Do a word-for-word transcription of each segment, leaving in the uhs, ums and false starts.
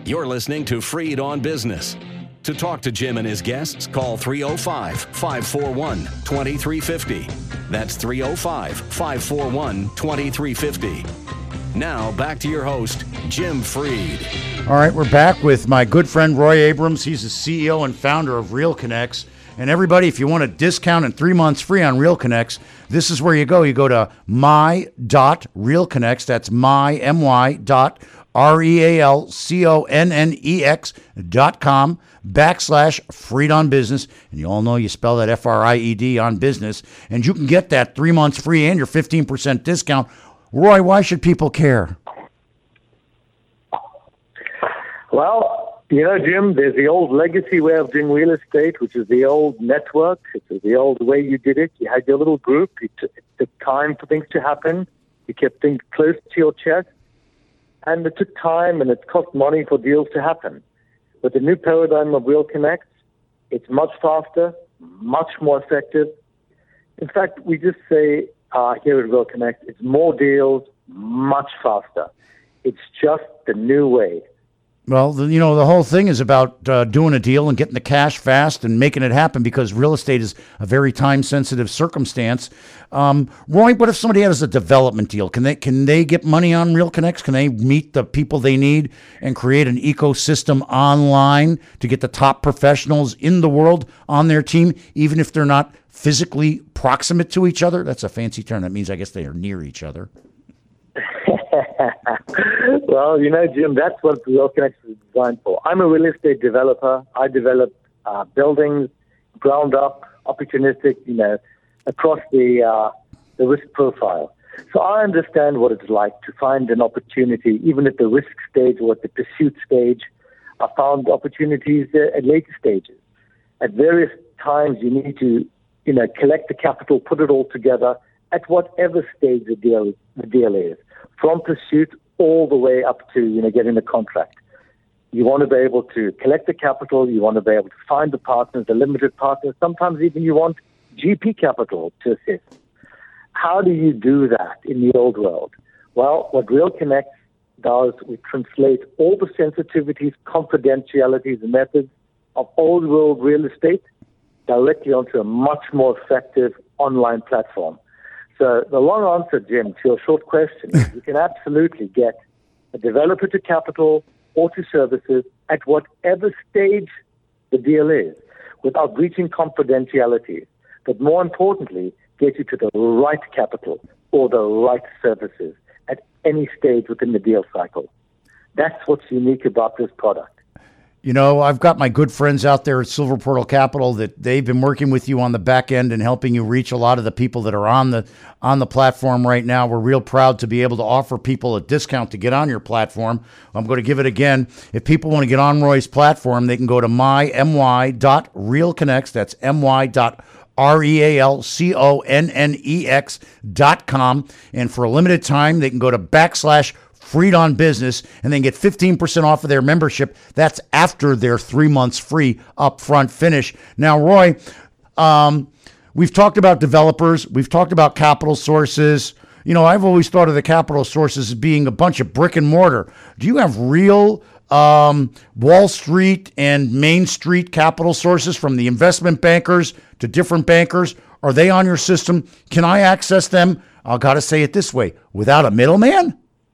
You're listening to Freed on Business. To talk to Jim and his guests, call three oh five, five four one, two three five oh. That's three oh five, five four one, two three five oh. Now, back to your host, Jim Freed. All right, we're back with my good friend Roy Abrams. He's the C E O and founder of RealConnex. And everybody, if you want a discount and three months free on RealConnex, this is where you go. You go to my dot real connex. That's my, M-Y dot R E A L C O N N E X dot com backslash Freed on Business. And you all know you spell that F R I E D on business. And you can get that three months free and your fifteen percent discount. Roy, why should people care? Well, you know, Jim, there's the old legacy way of doing real estate, which is the old network. It's the old way you did it. You had your little group. You took, it took time for things to happen. You kept things close to your chest. And it took time and it cost money for deals to happen. With the new paradigm of RealConnex, it's much faster, much more effective. In fact, we just say uh, here at RealConnex, it's more deals, much faster. It's just the new way. Well, the, you know, the whole thing is about uh, doing a deal and getting the cash fast and making it happen because real estate is a very time-sensitive circumstance. Um, Roy, what if somebody has a development deal? Can they can they get money on RealConnex? Can they meet the people they need and create an ecosystem online to get the top professionals in the world on their team, even if they're not physically proximate to each other? That's a fancy term. That means I guess they are near each other. Well, you know, Jim, that's what RealConnex is designed for. I'm a real estate developer. I develop uh, buildings, ground up, opportunistic, you know, across the uh, the risk profile. So I understand what it's like to find an opportunity, even at the risk stage or at the pursuit stage. I found opportunities uh, at later stages. At various times, you need to, you know, collect the capital, put it all together at whatever stage the deal the deal is, from pursuit all the way up to, you know, getting the contract. You want to be able to collect the capital. You want to be able to find the partners, the limited partners. Sometimes even you want G P capital to assist. How do you do that in the old world? Well, what RealConnex does, we translate all the sensitivities, confidentialities, and methods of old world real estate directly onto a much more effective online platform. So the long answer, Jim, to your short question is you can absolutely get a developer to capital or to services at whatever stage the deal is without breaching confidentiality. But more importantly, get you to the right capital or the right services at any stage within the deal cycle. That's what's unique about this product. You know, I've got my good friends out there at Silver Portal Capital that they've been working with you on the back end and helping you reach a lot of the people that are on the on the platform right now. We're real proud to be able to offer people a discount to get on your platform. I'm going to give it again. If people want to get on Roy's platform, they can go to my, M-Y dot RealConnex. That's M-Y dot R E A L C O N N E X dot com. And for a limited time, they can go to backslash Freed on Business, and then get fifteen percent off of their membership. That's after their three months free upfront finish. Now, Roy, um, we've talked about developers. We've talked about capital sources. You know, I've always thought of the capital sources as being a bunch of brick and mortar. Do you have real um, Wall Street and Main Street capital sources, from the investment bankers to different bankers? Are they on your system? Can I access them? I've got to say it this way, without a middleman?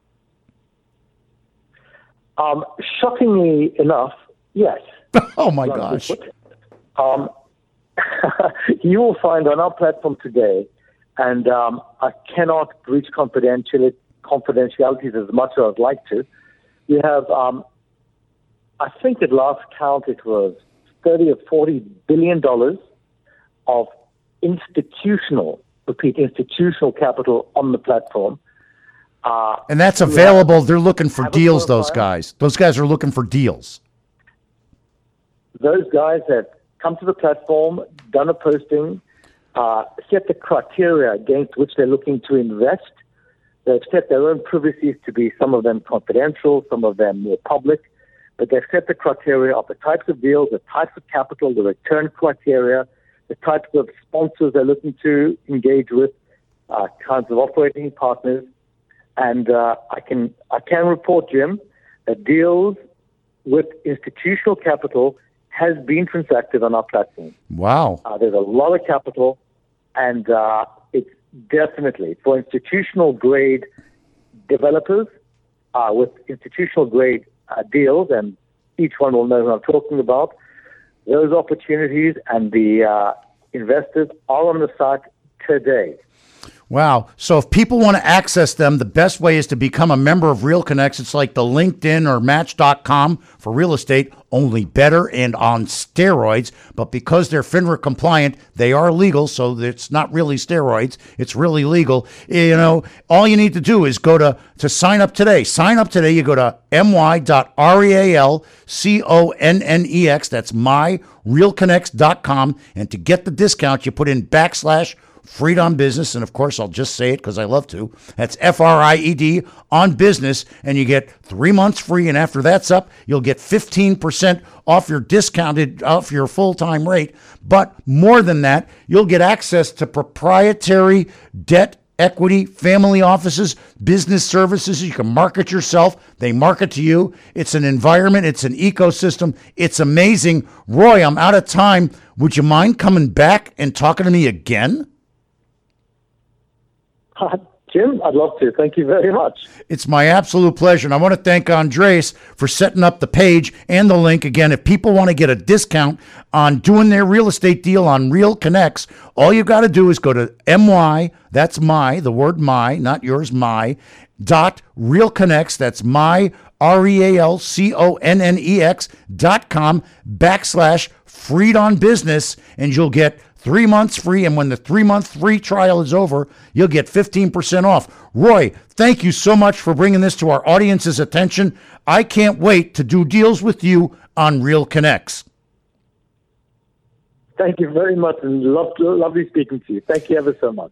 Um, shockingly enough, yes. Oh, my gosh. Um, you will find on our platform today, and um, I cannot breach confidentiality, confidentialities as much as I'd like to. You have, um, I think at last count, it was thirty or forty billion dollars of institutional, repeat, institutional capital on the platform. Uh, and that's available. They're looking for deals, those guys. Those guys are looking for deals. Those guys have come to the platform, done a posting, uh, set the criteria against which they're looking to invest. They've set their own privacies to be, some of them confidential, some of them more public, but they've set the criteria of the types of deals, the types of capital, the return criteria, the types of sponsors they're looking to engage with, uh, kinds of operating partners. And uh, I can I can report, Jim, that deals with institutional capital has been transacted on our platform. Wow. Uh, there's a lot of capital, and uh, it's definitely for institutional grade developers uh, with institutional grade uh, deals, and each one will know who I'm talking about. Those opportunities and the uh, investors are on the site today. Wow. So if people want to access them, the best way is to become a member of RealConnex. It's like the LinkedIn or Match dot com for real estate, only better and on steroids. But because they're FINRA compliant, they are legal. So it's not really steroids. It's really legal. You know, all you need to do is go to, to sign up today. Sign up today. You go to my.realconnex. That's my real connex dot com. And to get the discount, you put in backslash Freed on Business, and of course, I'll just say it because I love to. That's F R I E D on business, and you get three months free. And after that's up, you'll get fifteen percent off your discounted, off your full-time rate. But more than that, you'll get access to proprietary debt, equity, family offices, business services. You can market yourself. They market to you. It's an environment. It's an ecosystem. It's amazing. Roy, I'm out of time. Would you mind coming back and talking to me again? Uh, Jim, I'd love to. Thank you very much. It's my absolute pleasure. And I want to thank Andres for setting up the page and the link. Again, if people want to get a discount on doing their real estate deal on RealConnex, all you got to do is go to my, that's my, the word my, not yours, my, dot RealConnex, that's my, R E A L C O N N E X dot com backslash Freed on Business, and you'll get three months free. And when the three-month free trial is over, you'll get fifteen percent off. Roy, thank you so much for bringing this to our audience's attention. I can't wait to do deals with you on RealConnex. Thank you very much, and love, lovely speaking to you. Thank you ever so much.